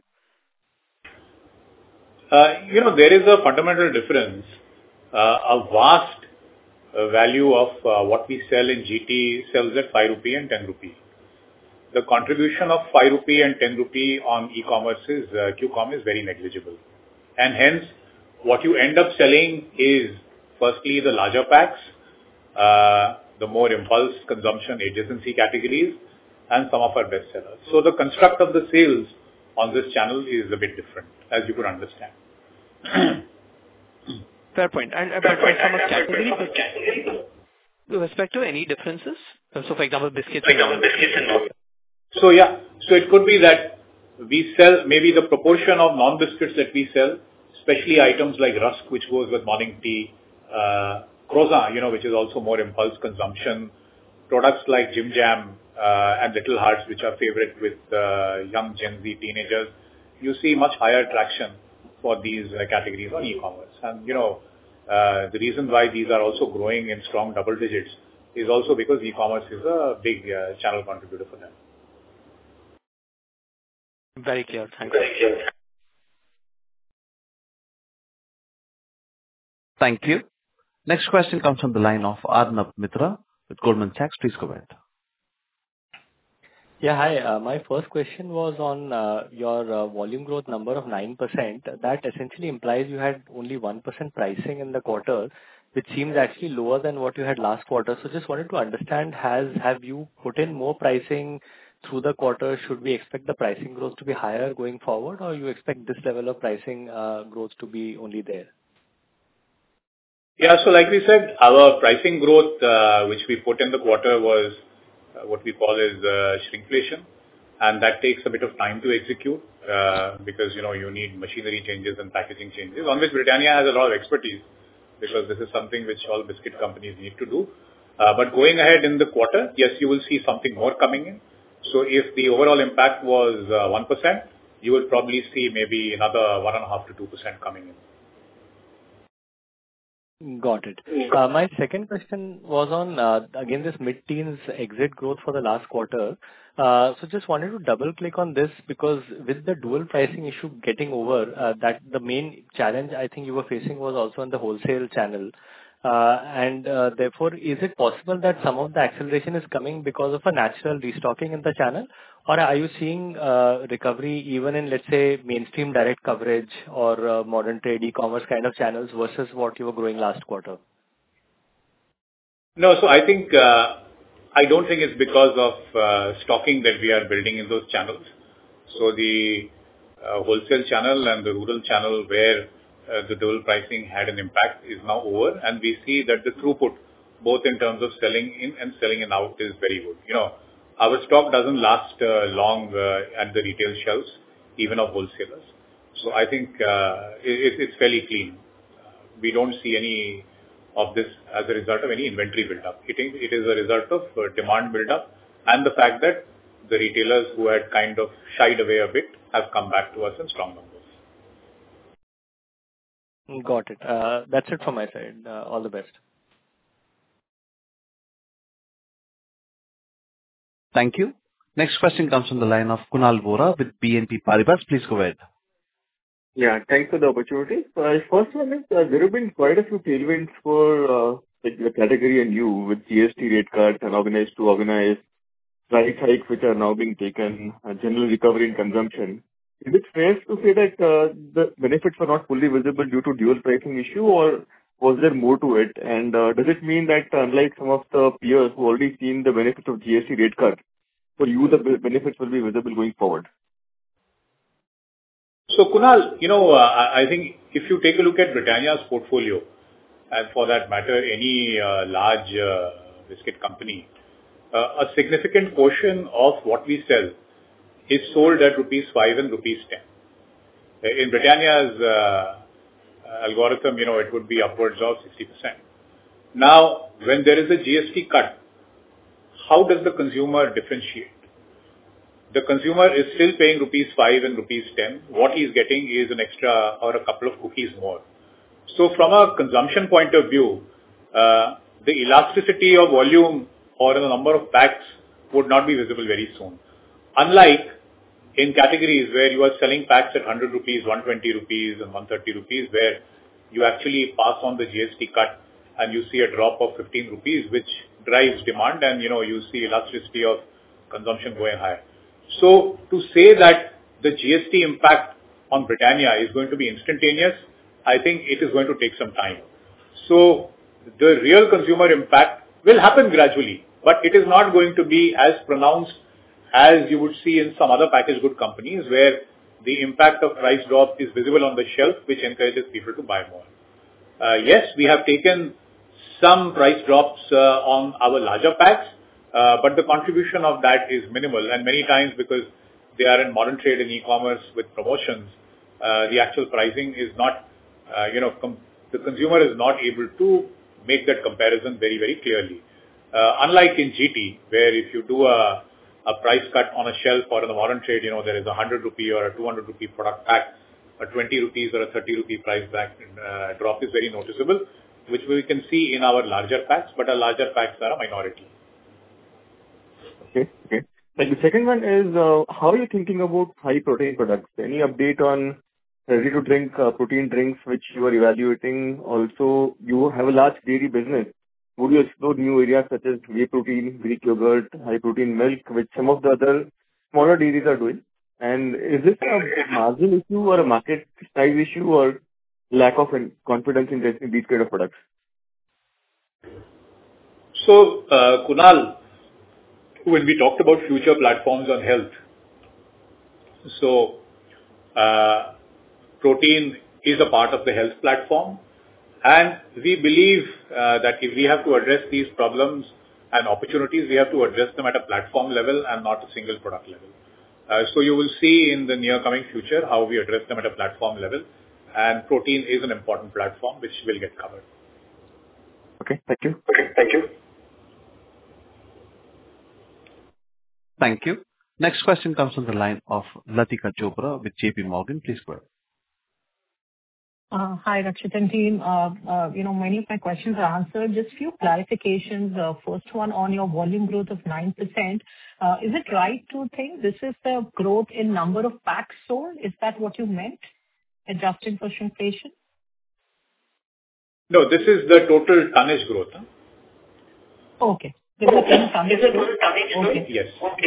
[SPEAKER 3] There is a fundamental difference. A vast value of what we sell in GT sells at 5 rupee and 10 rupee. The contribution of 5 rupee and 10 rupee on e-commerce is, Q-com is very negligible. And hence, what you end up selling is firstly the larger packs, the more impulse consumption adjacency categories, and some of our best sellers. So the construct of the sales on this channel is a bit different, as you could understand.
[SPEAKER 11] Fair point. And from a category perspective, respect to any differences? So, for example, biscuits.
[SPEAKER 3] So yeah, so it could be that we sell maybe the proportion of non-biscuits that we sell, especially items like rusk, which goes with morning tea, croissant, which is also more impulse consumption, products like Jim Jam and Little Hearts, which are favorite with young Gen Z teenagers. You see much higher traction for these categories on e-commerce. And, the reason why these are also growing in strong double digits is also because e-commerce is a big channel contributor for them.
[SPEAKER 11] Very clear. Thank you.
[SPEAKER 1] Thank you. Next question comes from the line of Arnab Mitra with Goldman Sachs. Please go ahead.
[SPEAKER 12] Yeah, hi. My first question was on your volume growth number of 9%. That essentially implies you had only 1% pricing in the quarter, which seems actually lower than what you had last quarter. So just wanted to understand, have you put in more pricing through the quarter? Should we expect the pricing growth to be higher going forward, or you expect this level of pricing growth to be only there?
[SPEAKER 3] Yeah, so like we said, our pricing growth, which we put in the quarter, was what we call is shrinkflation, and that takes a bit of time to execute because you need machinery changes and packaging changes, on which Britannia has a lot of expertise, because this is something which all biscuit companies need to do. But going ahead in the quarter, yes, you will see something more coming in. So if the overall impact was 1%, you will probably see maybe another 1.5% to 2% coming in.
[SPEAKER 12] Got it. My second question was on, again, this mid-teens exit growth for the last quarter. So just wanted to double click on this, because with the dual pricing issue getting over, that the main challenge I think you were facing was also in the wholesale channel. And therefore, is it possible that some of the acceleration is coming because of a natural restocking in the channel? Or are you seeing recovery even in, let's say, mainstream direct coverage or modern trade e-commerce kind of channels versus what you were growing last quarter?
[SPEAKER 3] No, so I think, I don't think it's because of stocking that we are building in those channels. So the wholesale channel and the rural channel where the dual pricing had an impact is now over, and we see that the throughput, both in terms of selling in and selling in out, is very good. Our stock doesn't last long at the retail shelves, even of wholesalers. So I think it's fairly clean. We don't see any of this as a result of any inventory build-up. It is a result of demand build-up and the fact that the retailers who had kind of shied away a bit have come back to us in strong numbers.
[SPEAKER 12] Got it. That's it from my side. All the best.
[SPEAKER 1] Thank you. Next question comes from the line of Kunal Vora with BNP Paribas. Please go ahead.
[SPEAKER 13] Yeah, thanks for the opportunity. First one is, there have been quite a few tailwinds for the category and you, with GST rate cuts and organized to organize price hikes which are now being taken, general recovery in consumption. Is it fair to say that the benefits were not fully visible due to dual pricing issue, or was there more to it? And does it mean that unlike some of the peers who already seen the benefits of GST rate cut, for you the benefits will be visible going forward?
[SPEAKER 3] So Kunal, I think if you take a look at Britannia's portfolio, and for that matter, any large biscuit company, a significant portion of what we sell is sold at rupees 5 and rupees 10. In Britannia's algorithm, it would be upwards of 60%. Now, when there is a GST cut, how does the consumer differentiate? The consumer is still paying rupees 5 and rupees 10. What he's getting is an extra or a couple of cookies more. So from a consumption point of view, the elasticity of volume or the number of packs would not be visible very soon. Unlike in categories where you are selling packs at 100 rupees, 120 rupees and 130 rupees, where you actually pass on the GST cut and you see a drop of 15 rupees, which drives demand, and you see elasticity of consumption going higher. So to say that the GST impact on Britannia is going to be instantaneous, I think it is going to take some time. So the real consumer impact will happen gradually, but it is not going to be as pronounced as you would see in some other packaged good companies, where the impact of price drop is visible on the shelf, which encourages people to buy more. Yes, we have taken some price drops on our larger packs, but the contribution of that is minimal. And many times, because they are in modern trade and e-commerce with promotions, the actual pricing is not, the consumer is not able to make that comparison very, very clearly. Unlike in GT, where if you do a price cut on a shelf or in the modern trade, there is a 100 rupee or a 200 rupee product pack, a 20 rupees or a 30 rupee price back drop is very noticeable, which we can see in our larger packs, but our larger packs are a minority.
[SPEAKER 13] Okay. And the second one is, how are you thinking about high protein products? Any update on ready-to-drink protein drinks which you are evaluating? Also, you have a large dairy business. Would you explore new areas such as whey protein, Greek yogurt, high-protein milk, which some of the other smaller dairies are doing? And is this a margin issue or a market size issue or lack of confidence in these kind of products?
[SPEAKER 3] So, Kunal, when we talked about future platforms on health, so protein is a part of the health platform, and we believe that if we have to address these problems and opportunities, we have to address them at a platform level and not a single product level. So you will see in the near coming future how we address them at a platform level, and protein is an important platform which will get covered.
[SPEAKER 13] Okay, thank you.
[SPEAKER 1] Thank you. Next question comes from the line of Latika Chopra with JP Morgan. Please go ahead.
[SPEAKER 14] Hi, Rakshit and team. Many of my questions are answered. Just few clarifications. First one on your volume growth of 9%. Is it right to think this is the growth in number of packs sold? Is that what you meant, adjusting for inflation?
[SPEAKER 3] No, this is the total tonnage growth. Huh?
[SPEAKER 14] Okay. This is the total tonnage growth? Okay.
[SPEAKER 3] Yes.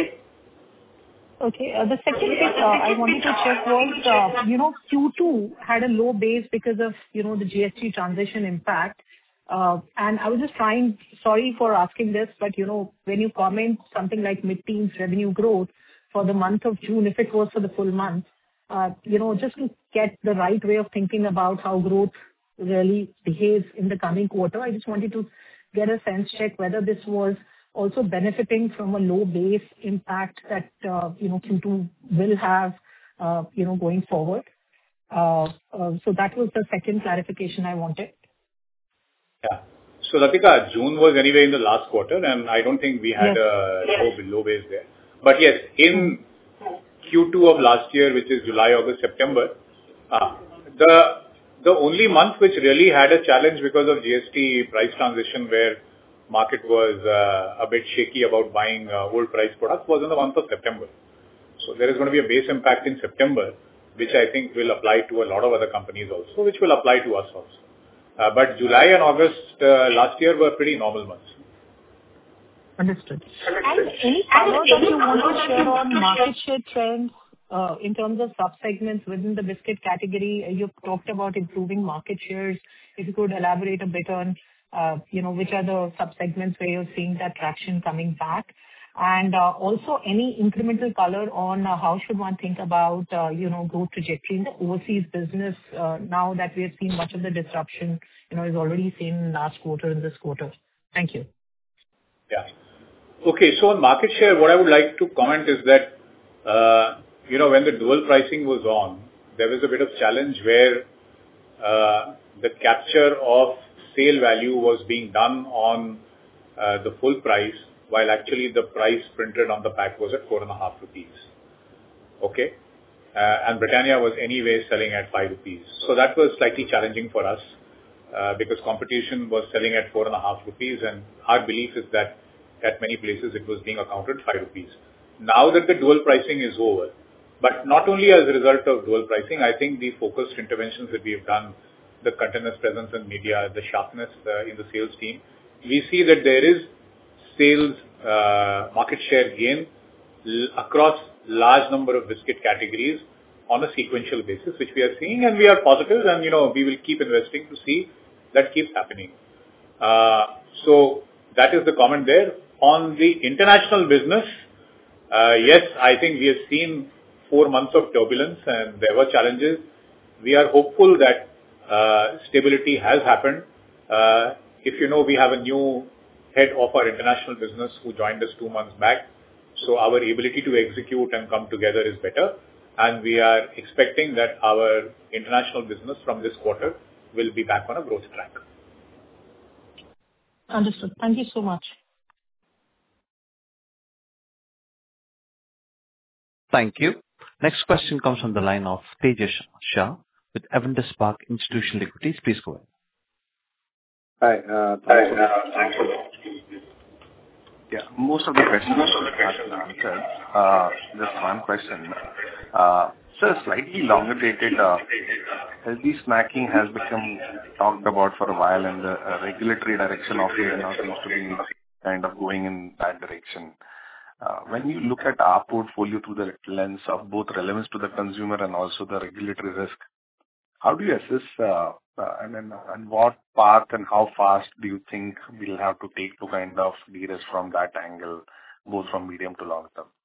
[SPEAKER 14] Okay. The second bit I wanted to check was, Q2 had a low base because of, the GST transition impact. And I was just sorry for asking this, but, when you comment something like mid-teens revenue growth for the month of June, if it was for the full month, just to get the right way of thinking about how growth really behaves in the coming quarter, I just wanted to get a sense check whether this was also benefiting from a low base impact that, Q2 will have, going forward. So that was the second clarification I wanted.
[SPEAKER 3] Yeah. So, Latika, June was anyway in the last quarter, and I don't think we had a low base there. But yes, in Q2 of last year, which is July, August, September, the only month which really had a challenge because of GST price transition where market was a bit shaky about buying old price products was in the month of September. So there is going to be a base impact in September, which I think will apply to a lot of other companies also, which will apply to us also. But July and August last year were pretty normal months.
[SPEAKER 14] Understood. And any color that you want to share on market share trends in terms of sub-segments within the biscuit category? You've talked about improving market shares. If you could elaborate a bit on which are the sub-segments where you're seeing that traction coming back? And also any incremental color on how should one think about, growth trajectory in the overseas business now that we have seen much of the disruption, is already seen last quarter and this quarter. Thank you.
[SPEAKER 3] Yeah. Okay. So on market share, what I would like to comment is that, when the dual pricing was on, there was a bit of challenge where the capture of sale value was being done on the full price, while actually the price printed on the pack was at 4.5 rupees. Okay. And Britannia was anyway selling at 5 rupees. So that was slightly challenging for us because competition was selling at 4.5 rupees, and our belief is that at many places it was being accounted 5 rupees. Now that the dual pricing is over, but not only as a result of dual pricing, I think the focused interventions that we have done, the continuous presence in media, the sharpness in the sales team, we see that there is sales market share gain across large number of biscuit categories on a sequential basis, which we are seeing, and we are positive, and we will keep investing to see that keeps happening. So that is the comment there. On the international business, yes, I think we have seen 4 months of turbulence and there were challenges. We are hopeful that stability has happened. If you know, we have a new head of our international business who joined us 2 months back. So our ability to execute and come together is better. And we are expecting that our international business from this quarter will be back on a growth track.
[SPEAKER 14] Understood. Thank you so much.
[SPEAKER 1] Thank you. Next question comes from the line of Tejas Shah with Avendus Spark Institutional Equities. Please go ahead.
[SPEAKER 15] Hi. Thanks. Yeah, most of the questions have been answered. Just one question. So slightly longer dated, healthy snacking has become talked about for a while, and the regulatory direction of it now seems to be kind of going in that direction. When you look at our portfolio through the lens of both relevance to the consumer and also the regulatory risk, how do you assess and what path and how fast do you think we'll have to take to kind of de-risk from that angle, both from medium to long term?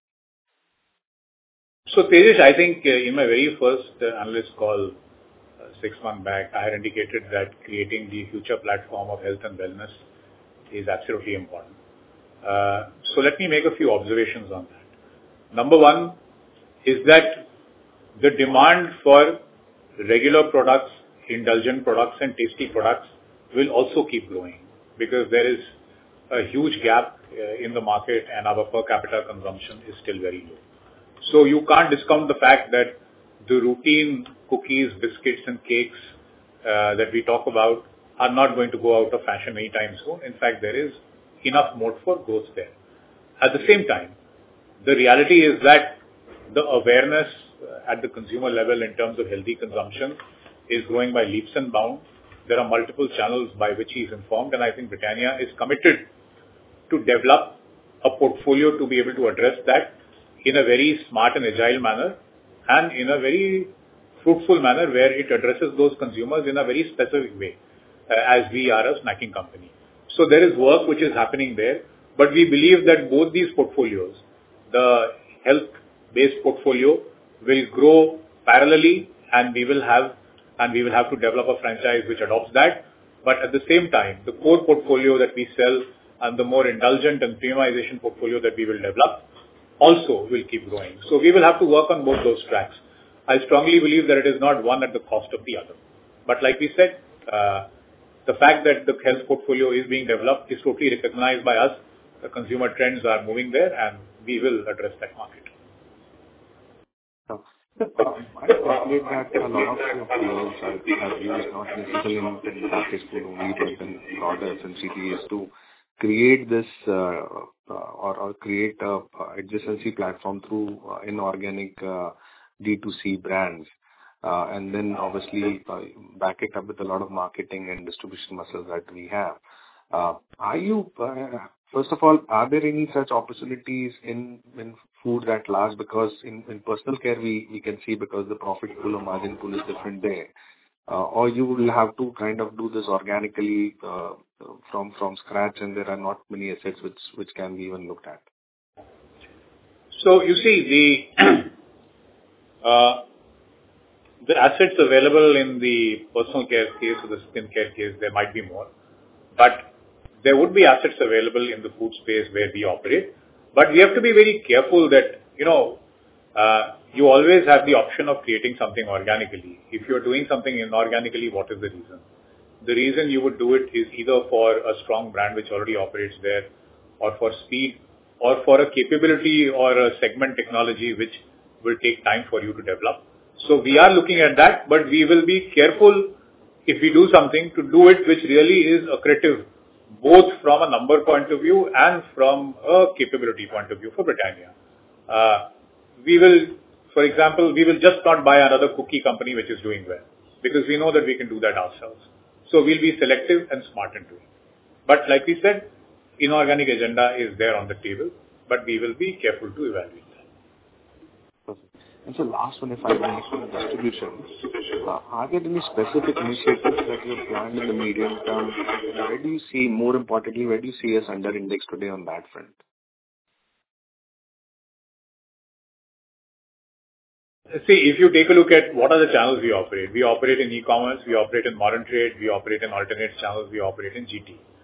[SPEAKER 3] So Tejas, I think in my very first analyst call 6 months back, I had indicated that creating the future platform of health and wellness is absolutely important. So let me make a few observations on that. Number one is that the demand for regular products, indulgent products and tasty products will also keep growing because there is a huge gap in the market and our per capita consumption is still very low. So you can't discount the fact that the routine cookies, biscuits and cakes that we talk about are not going to go out of fashion anytime soon. In fact, there is enough mode for growth there. At the same time, the reality is that the awareness at the consumer level in terms of healthy consumption is growing by leaps and bounds. There are multiple channels by which he is informed, and I think Britannia is committed to develop a portfolio to be able to address that in a very smart and agile manner and in a very fruitful manner where it addresses those consumers in a very specific way as we are a snacking company. So there is work which is happening there, but we believe that both these portfolios, the health-based portfolio will grow parallelly and we will have to develop a franchise which adopts that. But at the same time, the core portfolio that we sell and the more indulgent and premiumization portfolio that we will develop also will keep growing. So we will have to work on both those tracks. I strongly believe that it is not one at the cost of the other. But like we said, the fact that the health portfolio is being developed is totally recognized by us. The consumer trends are moving there and we will address that market.
[SPEAKER 15] I calculate that a lot of your peers have used not necessarily in packaged food only, but in broader FMCGs to create this or create a adjacency platform through inorganic D2C brands, and then obviously back it up with a lot of marketing and distribution muscles that we have. Are you first of all, are there any such opportunities in food at large? Because in personal care we can see because the profit pool or margin pool is different there. Or you will have to kind of do this organically from scratch, and there are not many assets which can be even looked at.
[SPEAKER 3] So you see the assets available in the personal care case or the skin care case, there might be more, but there would be assets available in the food space where we operate. But we have to be very careful that, you always have the option of creating something organically. If you're doing something inorganically, what is the reason? The reason you would do it is either for a strong brand which already operates there, or for speed, or for a capability or a segment technology which will take time for you to develop. So we are looking at that, but we will be careful if we do something to do it which really is accretive, both from a number point of view and from a capability point of view for Britannia. For example, we will just not buy another cookie company which is doing well, because we know that we can do that ourselves. So we'll be selective and smart in doing it. But like we said, inorganic agenda is there on the table, but we will be careful to evaluate that.
[SPEAKER 15] Perfect. And so last one, if I may, on distribution, are there any specific initiatives that you have planned in the medium term? Where do you see, more importantly, where do you see us under index today on that front?
[SPEAKER 3] See, if you take a look at what are the channels we operate in e-commerce, we operate in modern trade, we operate in alternate channels, we operate in GT.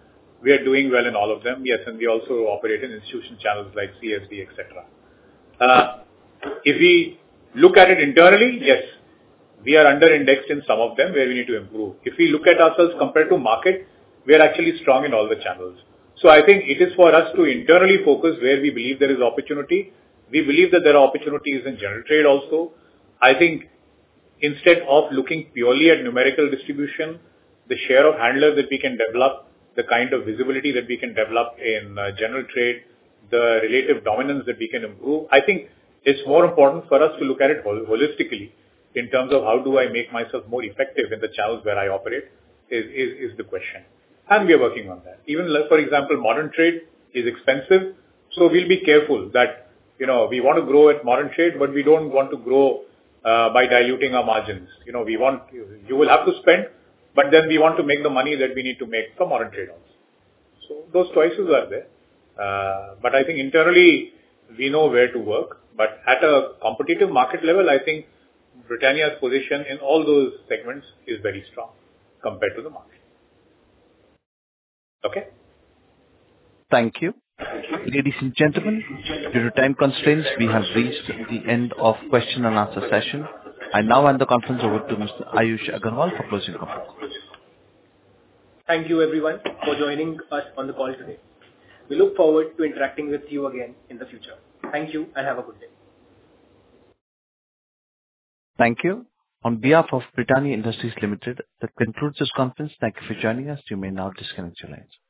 [SPEAKER 3] We are doing well in all of them. Yes, and we also operate in institution channels like CSD, etc. If we look at it internally, yes, we are under-indexed in some of them where we need to improve. If we look at ourselves compared to market, we are actually strong in all the channels. So I think it is for us to internally focus where we believe there is opportunity. We believe that there are opportunities in general trade also. I think instead of looking purely at numerical distribution, the share of handlers that we can develop, the kind of visibility that we can develop in general trade, the relative dominance that we can improve, I think it's more important for us to look at it holistically in terms of how do I make myself more effective in the channels where I operate is the question. And we are working on that. Even, for example, modern trade is expensive, so we'll be careful that, we want to grow at modern trade, but we don't want to grow by diluting our margins. You will have to spend, but then we want to make the money that we need to make from modern trade also. So those choices are there. But I think internally, we know where to work. But at a competitive market level, I think Britannia's position in all those segments is very strong compared to the market. Okay?
[SPEAKER 1] Thank you. Ladies and gentlemen, due to time constraints, we have reached the end of question and answer session. I now hand the conference over to Mr. Ayush Agarwal for closing comments.
[SPEAKER 2] Thank you everyone for joining us on the call today. We look forward to interacting with you again in the future. Thank you and have a good day.
[SPEAKER 1] Thank you. On behalf of Britannia Industries Limited, that concludes this conference. Thank you for joining us. You may now disconnect your lines.